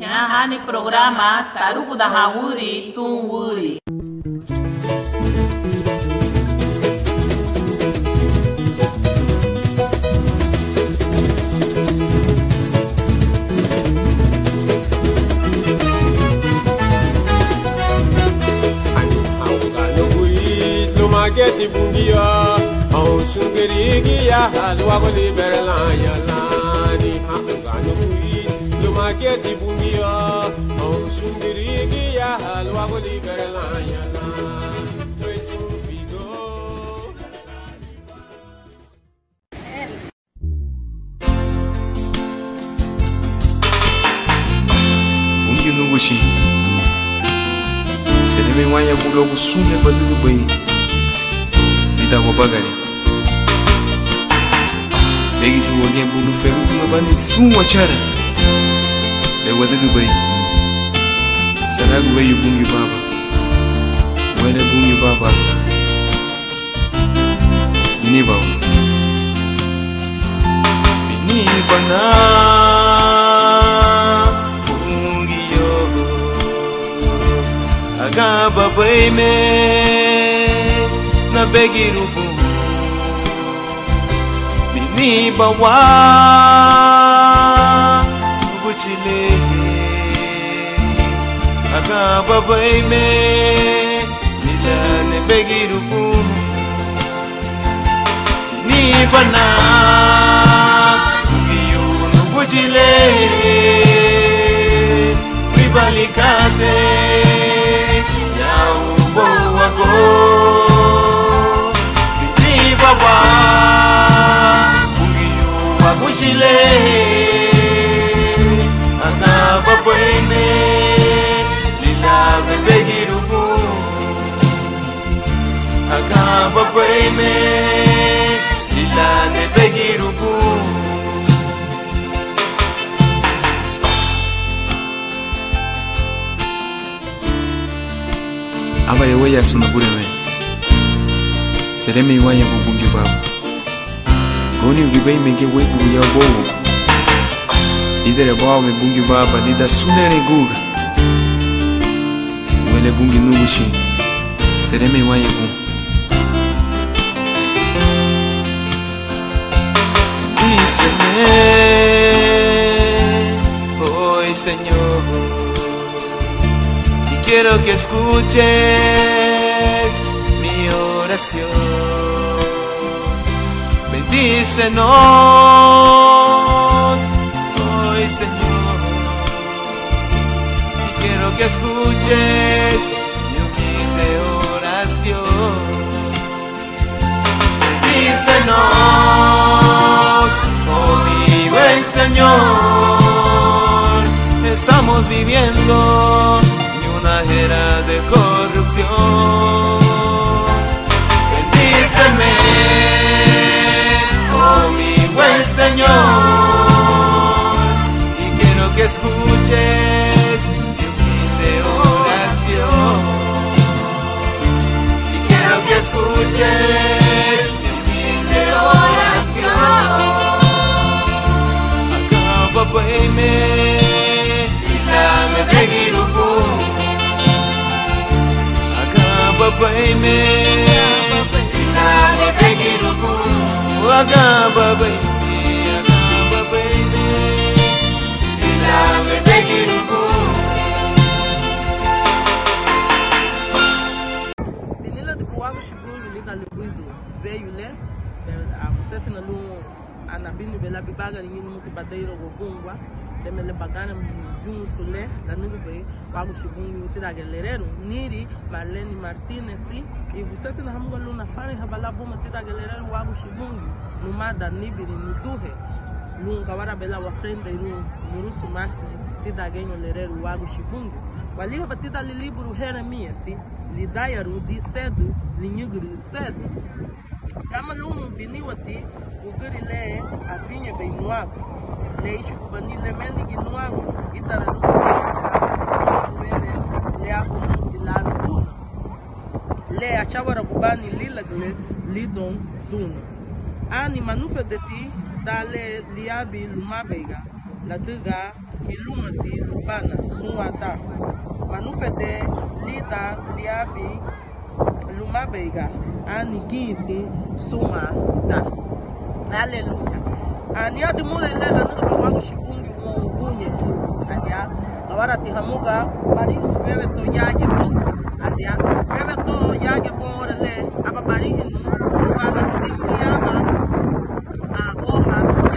Nyahani programa Tarufu da Hawuri Tunwuri. Mageti bungia, au sungeri ya halwa goli berlanya lani. Angano kui, lo mageti bungia, au sungeri ya halwa goli berlanya lani. Toi sufido. Bungi nungushi, sereme wanya bulo kusume badu bai. Dago bagari Begi tu wage bulu feru kuma bani suwa chara Le wadagu bai Saragu bai bungi baba Wele bungi baba Bini baba Bini bana Bungi yo Aga babai me na begirubu Bini bawa Buchile Aka babai me Nila ne begirubu Bini bana Ugiyu no buchile Wibalikate Yau boako Baba, ungiyu wakuchile, akaba bwene, lila bebegirubu, akaba bwene, lila bebegirubu. Aba yewe ya sunabure me. Sereme iwanya bungi baba Goni ugibai mege webu ya bowo Lidere bawa me bungi baba Lida sunere guga Mwele bungi nugushi Sereme iwanya bungi Díseme Hoy Señor Y quiero que escuches mi oración Bendícenos hoy Señor y quiero que escuches mi humilde oración Bendícenos oh mi buen Señor estamos viviendo en una era de corrupción Bendíceme, oh mi buen Señor, y quiero que escuches mi humilde oración. Y quiero que escuches mi humilde oración. Acaba baime, y dame begirubu. Acaba baime. Nane begirubu, agaba baby, nane begirubu. Menina de boa chibungu ni da lebuido, veio né? A você tem no anabini bela bibaga ni muito badeiro gogungwa, demele bagana mu sole, da nugu be, wago chibungu tira galerero, niri Marlene Martinez e você tem na hamgalo na fare habalabu matita galerero wago chibungu, numa da nibiri nuduhe, nunca wara bela wa frente nurusu masi tida ganho lerero wago chibungu, wali batida libro Jeremias si Lidayaru di cedo, linyuguru cedo. Kama lumu biniwati, uguri le afinha bem nuago. Le ichu kubani le meni ginuago. Itara lumu biniwati, le abu ilari duna. Le achawara kubani lilagle lidon duna. Ani manufa de ti, dale liabi lumabega. La duga ilumati lubana sunwata manufete lida liabi lumabega anigiti sumata. Haleluya. Ania dimule lela nuko wangu shikungi ugunye adia awara tihamuga bari wewe to yaje to adia wewe to yaje borele aba bari hinu wala simiaba oha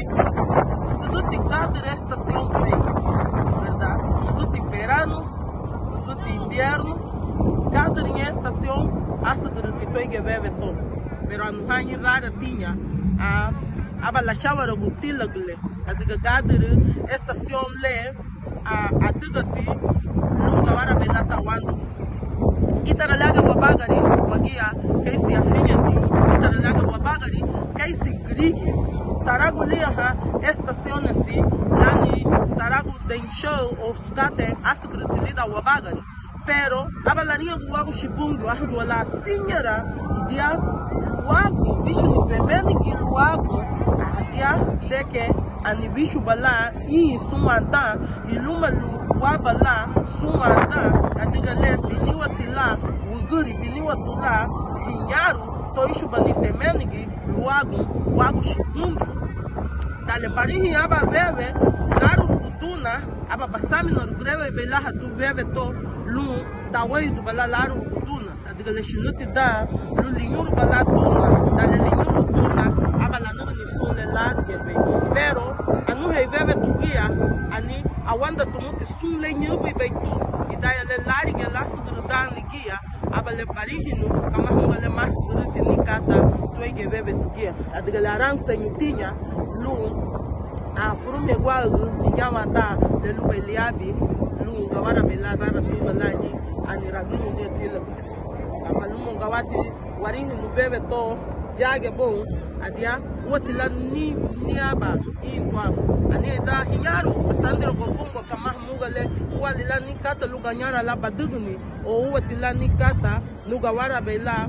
seguti cada estação tem, verdade? Seguti verano, seguti inverno, cada estação a seguti pega bebe todo. Pero anu hanyi rara tinha a abalachava o gutila gule, a diga cada estação le a diga ti nunca vara belata wando. Kita laga wabagari wagia kaisi afinity, kita laga wabagari kaisi grigi. Saragu liha estacione si lani saragu deixou ou skate asgrutilida wabagari pero abalarinha guago shibungu ahu la finhara dia luago bicho ni pemeni ki luago dia deke ani bicho bala i sumanta iluma luabala sumanta adiga le biniwa tila uguri biniwa tula vinharu toisho banite menigi luago shibungu dale parihi aba veve laru kutuna aba basami na rugreve belaha tu veve to lu tawai du bala laru kutuna adiga le shinuti da lu linyuru bala tuna dale linyuru tuna aba la nuni sune laru gebe pero anu hei veve tugia ani awanda tumuti sule nyubi beitu idaya le lari ge lasu grudan ligia aba le parihinu kama hunga le mas gruti nikata tuege veve tugia adiga la ransa nyutinya lu a furume gwagu nyamata le lu beliabi lu gawara bela rara tu balani ani radunu ne tilakle kama lu gawati warini nu veve to jage bon adia wotila ni niaba itwa ani da hinyaru asandro gobungo kama mugale walila ni kata lu ganyara la badugni o wotila ni kata lu gawara bela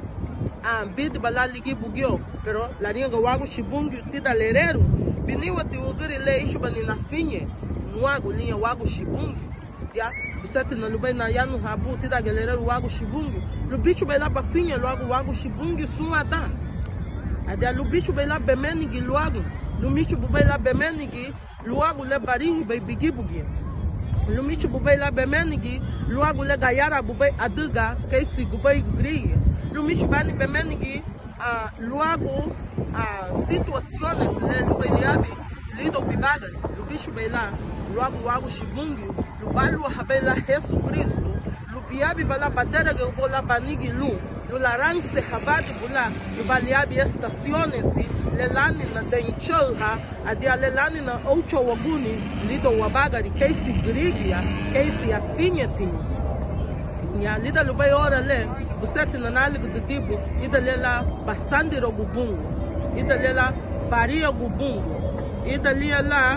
bid bala ligi bugyo pero la ringa wagu shibungu tida lerero biniwa ti uguri le ishu bani na finye nuagu linha wagu shibungu ya bisati na lubai na yanu habu tida lerero wagu shibungu lu bicho bela ba finye wagu shibungu suata adia lu bicho bela bemenigi luagu lu micho bela bemenigi luagu le barihi be bigi bugi lu micho bela bemenigi luagu le gayara bubai aduga kaisi gubai gri Lumichu bani bemenigi luago situações le lubeliabi lido bibagari lubichu bela luago shibungi lubalu habela Jesus Cristo lubiabi bala batera ge bola banigi lu laranse habadi bula lubaliabi estaciones lelani na denchoha adia lelani na ocho waguni lido wabagari kaisi grigia kaisi afinyetin ya lida lubai ora le buseti na naligo de tipo ida lela bastante rogubungu ida lela baria gubungu ida lela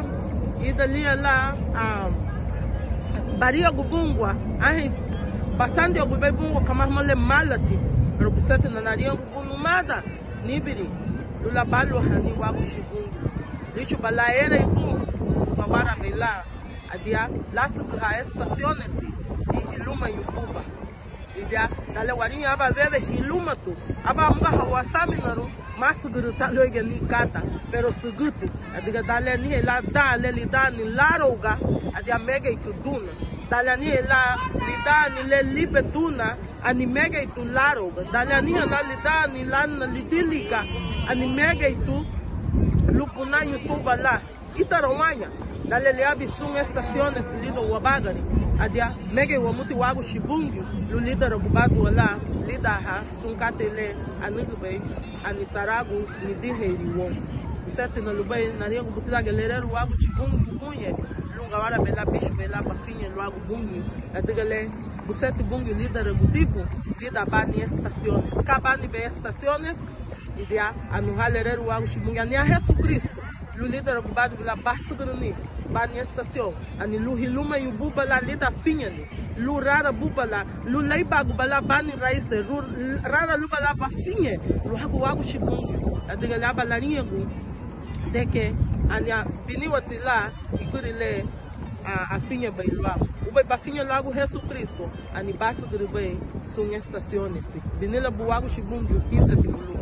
baria gubungwa ahi bastante rogubungu kama mole malati pero buseti na naria gubungu mada nibiri lula balu hani wagu shibungu licho balaera ibu kawara bela adia lasu ha estaciones e iluma yukuba idia dale warinha aba veve hiluma tu aba mga hawasami naru masuguru taloge ni kata pero sugutu adiga dale ni la dale li dani laroga adia mega ituduna dale ni la li dani le libetuna ani mega itu laroga dale ni la li dani lan lidiliga ani mega itu lupuna yutuba la itaromanya dale le abisun estaciones lido wabagari adia mege wa muti wagu shibungu lu lidera bubatu wala lidaha sunkatele anugbe anisaragu ni diheri wo sete na lubai na riego butida gelereru wagu shibungu bunye lunga wala bela bicho bela bafinye wagu bungu adigale busete bungu lidera budiku lida bani estaciones kabani be estaciones idia anuhalereru wagu shibungu ania Jesus Cristo lu lidera bubatu la basgruni bani estação ani lu hiluma yu bubala lida finhani lu rara bubala lu leibagu bala bani raise rara lu bala ba finhe lu hagu wagu shibungu adiga la balarinha gu deke ania biniwati la igurile a finha bai logo o bai ba finha logo Jesus Cristo ani basta de bai são estações binela buago chibungu pisa de bulu